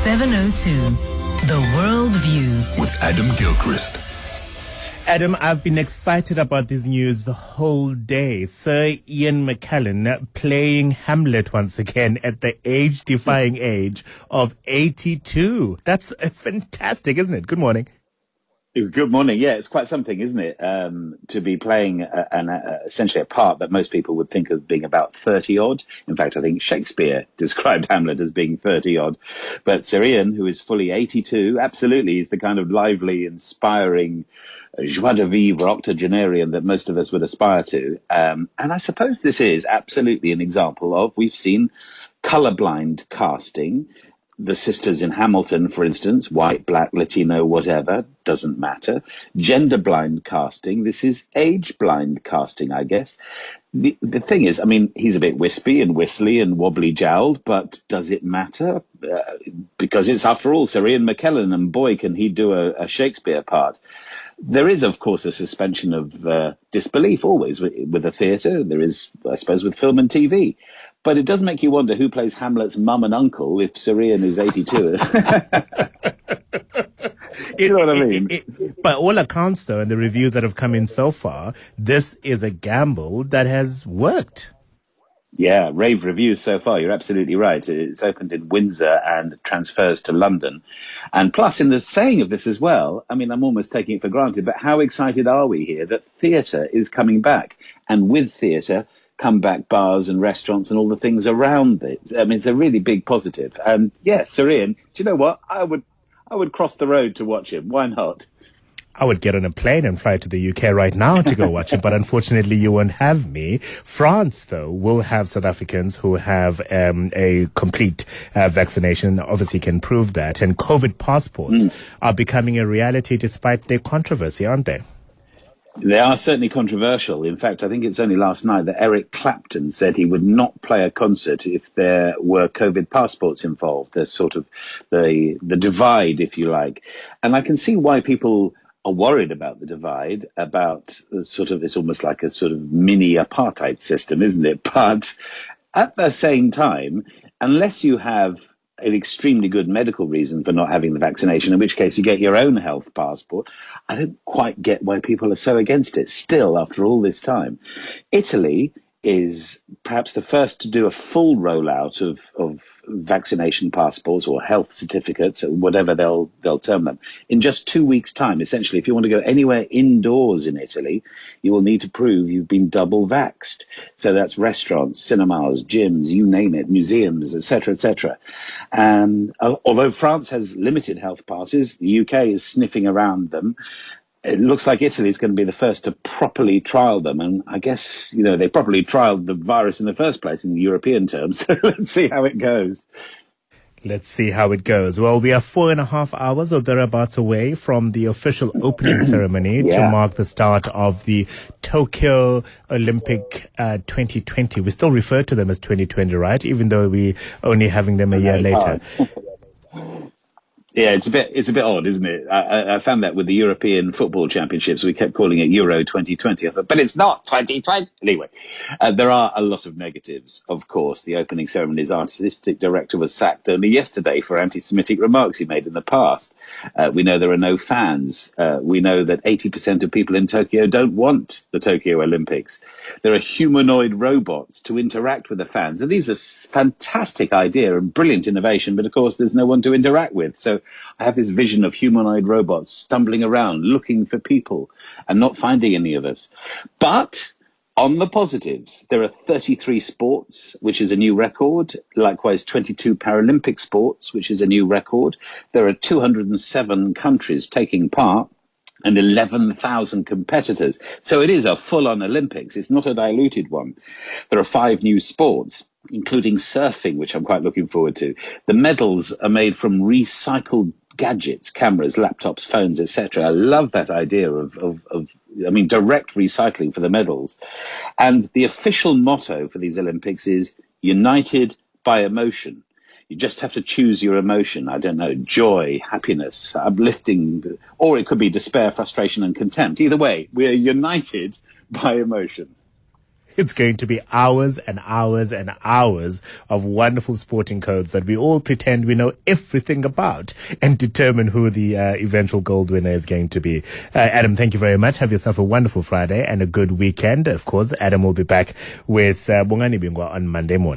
702, The World View. With Adam Gilchrist. Adam, I've been excited about this news the whole day. Sir Ian McKellen playing Hamlet once again at the age-defying age of 82. That's fantastic, isn't it? Good morning. Good morning. Yeah, it's quite something, isn't it? To be playing essentially a part that most people would think of being about 30-odd. In fact, I think Shakespeare described Hamlet as being 30-odd. But Sir Ian, who is fully 82, absolutely is the kind of lively, inspiring joie de vivre octogenarian that most of us would aspire to. And I suppose this is absolutely an example of, we've seen colourblind casting. The sisters in Hamilton, for instance, white, black, Latino, whatever, doesn't matter. Gender blind casting. This is age blind casting, I guess. The thing is, I mean, he's a bit wispy and whistly and wobbly jowled, but does it matter? Because it's, after all, Sir Ian McKellen, and boy, can he do a Shakespeare part. There is, of course, a suspension of disbelief always with the theatre. There is, I suppose, with film and TV. But it does make you wonder who plays Hamlet's mum and uncle if Sir Ian is 82. You know what I mean? By all accounts, though, and the reviews that have come in so far, this is a gamble that has worked. Yeah, rave reviews so far. You're absolutely right. It's opened in Windsor and transfers to London. And plus, in the saying of this as well, I mean, I'm almost taking it for granted, but how excited are we here that theatre is coming back? And with theatre, come back bars and restaurants and all the things around it. I mean, it's a really big positive. And yes, Sir Ian, do you know what? I would cross the road to watch him. Why not? I would get on a plane and fly to the UK right now to go watch it, but unfortunately you won't have me. France, though, will have South Africans who have a complete vaccination, obviously can prove that. And COVID passports are becoming a reality despite their controversy, aren't they? They are certainly controversial. In fact, I think it's only last night that Eric Clapton said he would not play a concert if there were COVID passports involved. There's sort of the divide, if you like. And I can see why people are worried about the divide, about sort of, it's almost like a sort of mini apartheid system, isn't it? But at the same time, unless you have an extremely good medical reason for not having the vaccination, in which case you get your own health passport, I don't quite get why people are so against it still after all this time. Italy is perhaps the first to do a full rollout of vaccination passports or health certificates, or whatever they'll term them, in just 2 weeks' time. Essentially, if you want to go anywhere indoors in Italy, you will need to prove you've been double vaxxed. So that's restaurants, cinemas, gyms, you name it, museums, etc., etc. And although France has limited health passes, the UK is sniffing around them. It looks like Italy is going to be the first to properly trial them. And I guess, you know, they properly trialed the virus in the first place in European terms. So let's see how it goes. Let's see how it goes. Well, we are 4.5 hours or thereabouts away from the official opening ceremony to mark the start of the Tokyo Olympic 2020. We still refer to them as 2020, right? Even though we only having them a year later. Yeah, it's a bit odd, isn't it? I found that with the European Football Championships, we kept calling it Euro 2020. I thought, but it's not 2020. Anyway, there are a lot of negatives, of course. The opening ceremony's artistic director was sacked only yesterday for anti-Semitic remarks he made in the past. We know there are no fans. We know that 80% of people in Tokyo don't want the Tokyo Olympics. There are humanoid robots to interact with the fans. And these are fantastic idea and brilliant innovation, but of course there's no one to interact with. So I have this vision of humanoid robots stumbling around, looking for people and not finding any of us. But on the positives, there are 33 sports, which is a new record. Likewise, 22 Paralympic sports, which is a new record. There are 207 countries taking part and 11,000 competitors. So it is a full-on Olympics. It's not a diluted one. There are 5 new sports, including surfing, which I'm quite looking forward to. The medals are made from recycled gadgets, cameras, laptops, phones, etc. I love that idea of direct recycling for the medals. And the official motto for these Olympics is united by emotion. You just have to choose your emotion. I don't know, joy, happiness, uplifting, or it could be despair, frustration, and contempt. Either way, we are united by emotion. It's going to be hours and hours and hours of wonderful sporting codes that we all pretend we know everything about and determine who the eventual gold winner is going to be. Adam, thank you very much. Have yourself a wonderful Friday and a good weekend. Of course, Adam will be back with Bongani Bingwa on Monday morning.